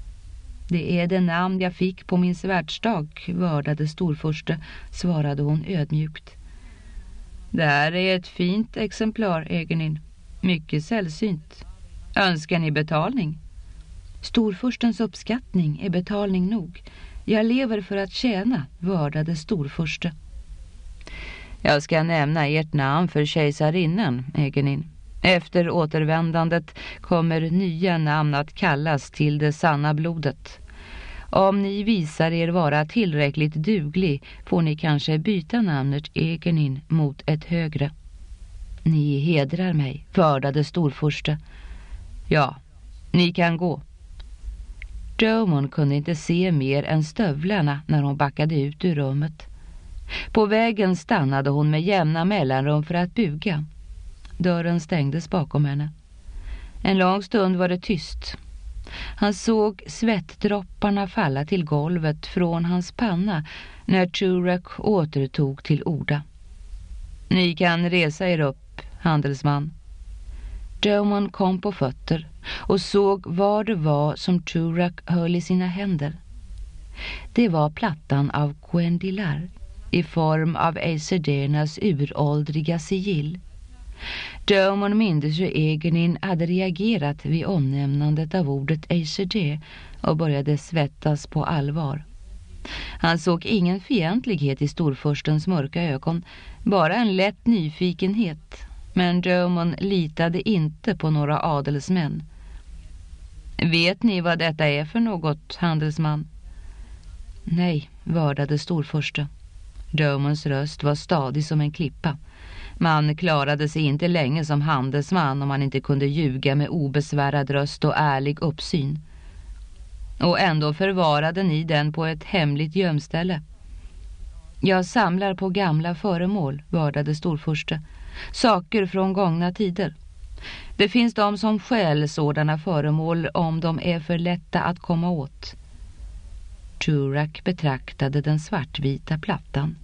Det är det namn jag fick på min svärdsdag, vördade storfurste, svarade hon ödmjukt. Det här är ett fint exemplar, Egenin. Mycket sällsynt. Önskar ni betalning? Storfurstens uppskattning är betalning nog. Jag lever för att tjäna, vördade storfurste. Jag ska nämna ert namn för kejsarinnan, Egenin. Efter återvändandet kommer nya namn att kallas till det sanna blodet. Om ni visar er vara tillräckligt duglig får ni kanske byta namnet Egenin mot ett högre. Ni hedrar mig, vördade storfurste. Ja, ni kan gå. Dromon kunde inte se mer än stövlarna när hon backade ut ur rummet. På vägen stannade hon med jämna mellanrum för att buga. Dörren stängdes bakom henne. En lång stund var det tyst. Han såg svettdropparna falla till golvet från hans panna när Turak återtog till orda. Ni kan resa er upp, handelsman. Dromon kom på fötter och såg vad det var som Turak höll i sina händer. Det var plattan av Cuendillar i form av Acerdenas uråldriga sigill. Dromon mindes hur Egenin hade reagerat vid omnämnandet av ordet Acerde och började svettas på allvar. Han såg ingen fientlighet i storfurstens mörka ögon, bara en lätt nyfikenhet. Men Dromon litade inte på några adelsmän. Vet ni vad detta är för något, handelsman? Nej, vördade storfurste. Dromons röst var stadig som en klippa. Man klarade sig inte länge som handelsman om man inte kunde ljuga med obesvärad röst och ärlig uppsyn. Och ändå förvarade ni den på ett hemligt gömställe. Jag samlar på gamla föremål, vördade storfurste. Saker från gångna tider. Det finns de som stjäl sådana föremål om de är för lätta att komma åt. Turak betraktade den svartvita plattan.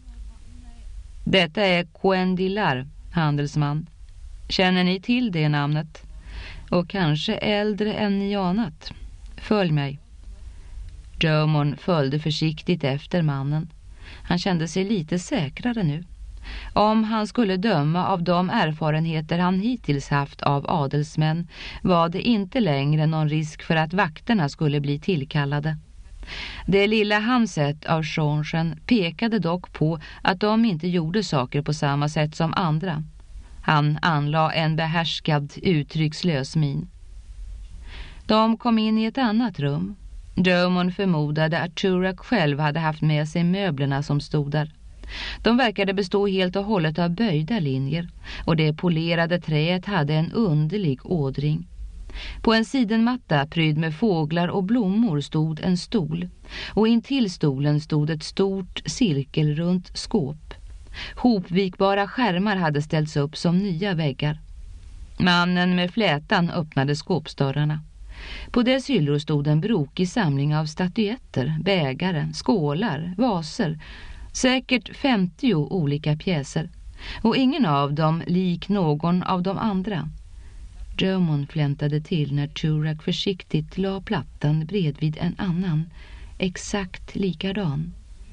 Detta är Cuendillar, handelsman. Känner ni till det namnet? Och kanske äldre än ni anat. Följ mig. Dromon följde försiktigt efter mannen. Han kände sig lite säkrare nu. Om han skulle döma av de erfarenheter han hittills haft av adelsmän var det inte längre någon risk för att vakterna skulle bli tillkallade. Det lilla han sett av Jean pekade dock på att de inte gjorde saker på samma sätt som andra. Han anlade en behärskad, uttryckslös min. De kom in i ett annat rum. Dromon förmodade att Turak själv hade haft med sig möblerna som stod där. De verkade bestå helt och hållet av böjda linjer och det polerade träet hade en underlig ådring. På en sidenmatta prydd med fåglar och blommor stod en stol och intill stolen stod ett stort cirkelrunt skåp. Hopvikbara skärmar hade ställts upp som nya väggar. Mannen med flätan öppnade skåpsdörrarna. På dess hyllor stod en brokig samling av statyetter, bägare, skålar, vaser, säkert 50 olika pjäser och ingen av dem lik någon av de andra. Dromon fläntade till när Turak försiktigt la plattan bredvid en annan, exakt likadan.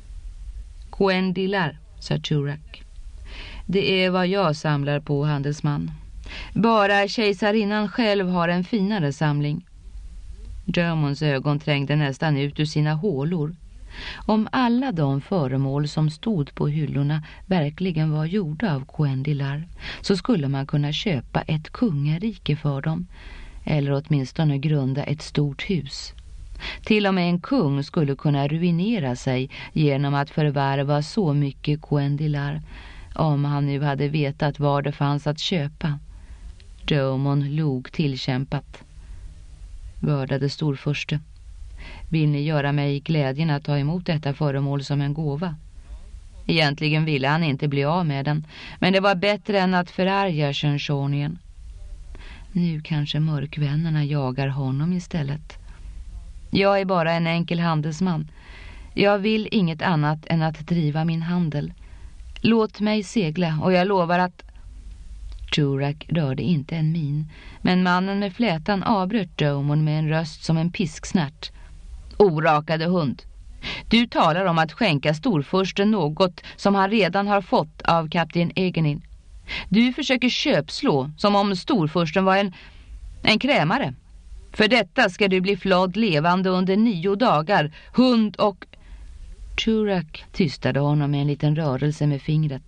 Cuendillar, sa Turak. Det är vad jag samlar på, handelsman. Bara kejsarinnan själv har en finare samling. Dromons ögon trängde nästan ut ur sina hålor. Om alla de föremål som stod på hyllorna verkligen var gjorda av Cuendillar så skulle man kunna köpa ett kungarike för dem, eller åtminstone grunda ett stort hus. Till och med en kung skulle kunna ruinera sig genom att förvärva så mycket Cuendillar, om han nu hade vetat var det fanns att köpa. Dromon log tillkämpat. Vördade storfurste. Vill ni göra mig glädjen att ta emot detta föremål som en gåva? Egentligen ville han inte bli av med den, men det var bättre än att förarga Shenshonien. Nu kanske mörkvännerna jagar honom istället. Jag är bara en enkel handelsman. Jag vill inget annat än att driva min handel. Låt mig segla och jag lovar att... Turak rörde inte en min, men mannen med flätan avbröt Dromon med en röst som en pisksnärt. Orakade hund. Du talar om att skänka storfursten något som han redan har fått av kapten Egenin. Du försöker köpslå som om storfursten var en krämare. För detta ska du bli flådd levande under 9 dagar, hund och... Turak tystade honom med en liten rörelse med fingret.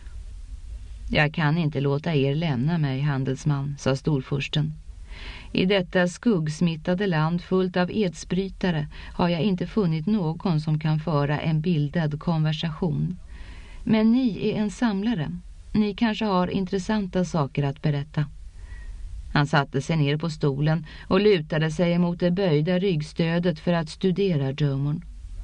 Jag kan inte låta er lämna mig, handelsman, sa storfursten. I detta skuggsmittade land fullt av edsbrytare har jag inte funnit någon som kan föra en bildad konversation. Men ni är en samlare. Ni kanske har intressanta saker att berätta. Han satte sig ner på stolen och lutade sig mot det böjda ryggstödet för att studera Dromon.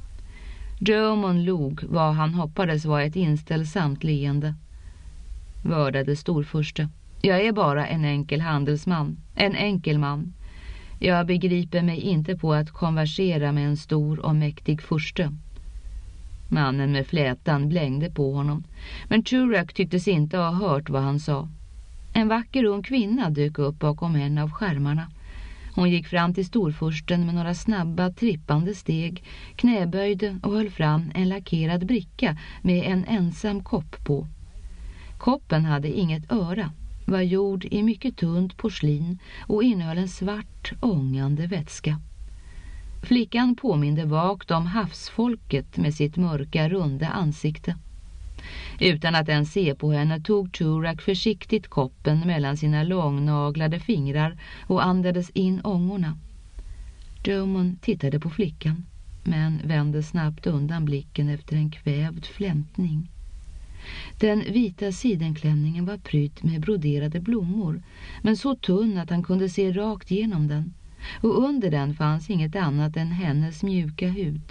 Dromon log vad han hoppades var ett inställsamt leende. Vördade storfurste. Jag är bara en enkel handelsman, en enkel man. Jag begriper mig inte på att konversera med en stor och mäktig furste. Mannen med flätan blängde på honom, men Turak tycktes inte ha hört vad han sa. En vacker ung kvinna dök upp bakom en av skärmarna. Hon gick fram till storfursten med några snabba, trippande steg, knäböjde och höll fram en lackerad bricka med en ensam kopp på. Koppen hade inget öra, var gjord i mycket tunt porslin och innehöll en svart, ångande vätska. Flickan påminde vagt om havsfolket med sitt mörka, runda ansikte. Utan att ens se på henne tog Turak försiktigt koppen mellan sina långnaglade fingrar och andades in ångorna. Dromon tittade på flickan, men vände snabbt undan blicken efter en kvävd flämtning. Den vita sidenklänningen var prydd med broderade blommor, men så tunn att han kunde se rakt genom den, och under den fanns inget annat än hennes mjuka hud.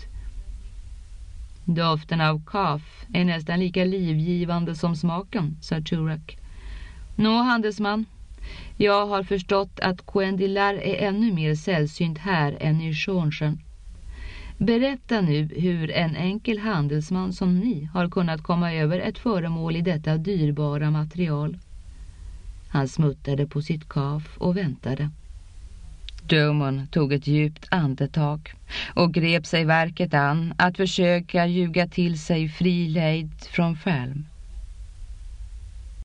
Doften av kaff är nästan lika livgivande som smaken, sa Turak. Nå, handelsman, jag har förstått att Coendilar är ännu mer sällsynt här än i Sjönsen. Berätta nu hur en enkel handelsman som ni har kunnat komma över ett föremål i detta dyrbara material. Han smuttade på sitt kaff och väntade. Dromon tog ett djupt andetag och grep sig verket an att försöka ljuga till sig fri lejd från skärm.